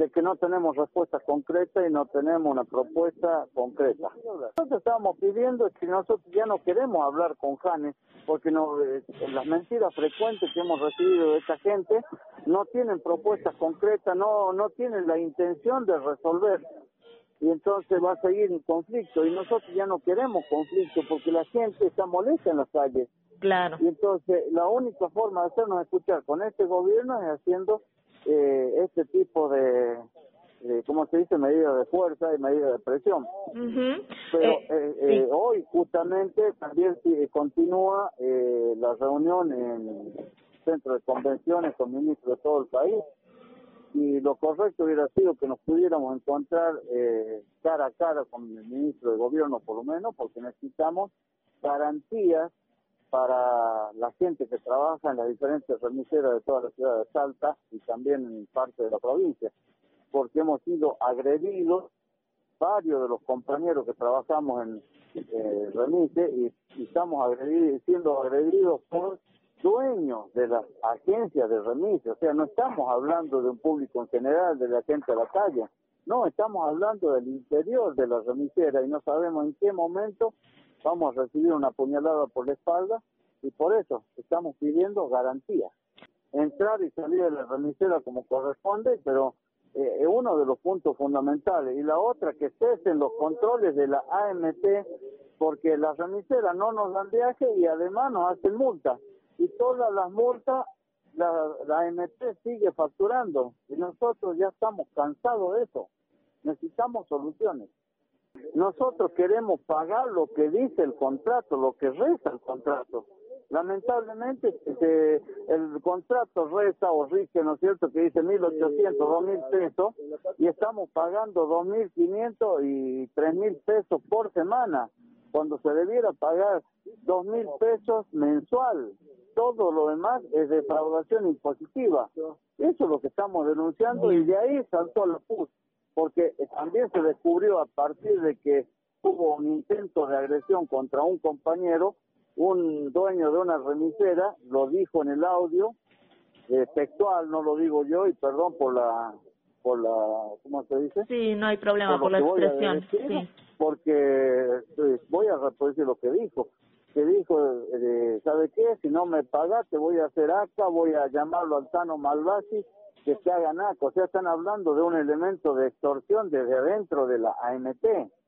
de que no tenemos respuesta concreta y no tenemos una propuesta concreta. Nosotros estábamos pidiendo que nosotros ya no queremos hablar con Janes, porque las mentiras frecuentes que hemos recibido de esta gente no tienen propuestas concretas, no tienen la intención de resolver, y entonces va a seguir el conflicto, y nosotros ya no queremos conflicto porque la gente está molesta en las calles. Claro. Y entonces la única forma de hacernos escuchar con este gobierno es haciendo este tipo de, ¿cómo se dice?, medidas de fuerza y medidas de presión. Pero sí. Hoy justamente también continúa la reunión en el centro de convenciones con ministros de todo el país, y lo correcto hubiera sido que nos pudiéramos encontrar cara a cara con el ministro de gobierno, por lo menos, porque necesitamos garantías para la gente que trabaja en las diferentes remiseras de toda la ciudad de Salta y también en parte de la provincia, porque hemos sido agredidos, varios de los compañeros que trabajamos en remise, y estamos siendo agredidos por dueños de las agencias de remise. O sea, no estamos hablando de un público en general, de la gente de la calle, no, estamos hablando del interior de la remisera, y no sabemos en qué momento vamos a recibir una puñalada por la espalda, y por eso estamos pidiendo garantías. Entrar y salir de la remisera como corresponde, pero es uno de los puntos fundamentales. Y la otra, que cesen los controles de la AMT, porque las remiseras no nos dan viaje y además nos hacen multas. Y todas las multas, la AMT sigue facturando, y nosotros ya estamos cansados de eso. Necesitamos soluciones. Nosotros queremos pagar lo que dice el contrato, lo que reza el contrato. Lamentablemente el contrato reza o rige, ¿no es cierto?, que dice 1.800, 2.000 pesos, y estamos pagando 2.500 y 3.000 pesos por semana, cuando se debiera pagar 2.000 pesos mensual. Todo lo demás es defraudación impositiva. Eso es lo que estamos denunciando, y de ahí saltó la PUS, porque también se descubrió a partir de que hubo un intento de agresión contra un compañero, un dueño de una remisera, lo dijo en el audio, textual, no lo digo yo, y perdón por la, ¿cómo se dice? Sí, no hay problema por la expresión, sí. Porque voy a reproducir lo que dijo. Que dijo, ¿sabe qué? Si no me pagas, te voy a hacer acá, voy a llamarlo al Tano Malvasi, que se hagan acá. O sea, están hablando de un elemento de extorsión desde adentro de la AMT.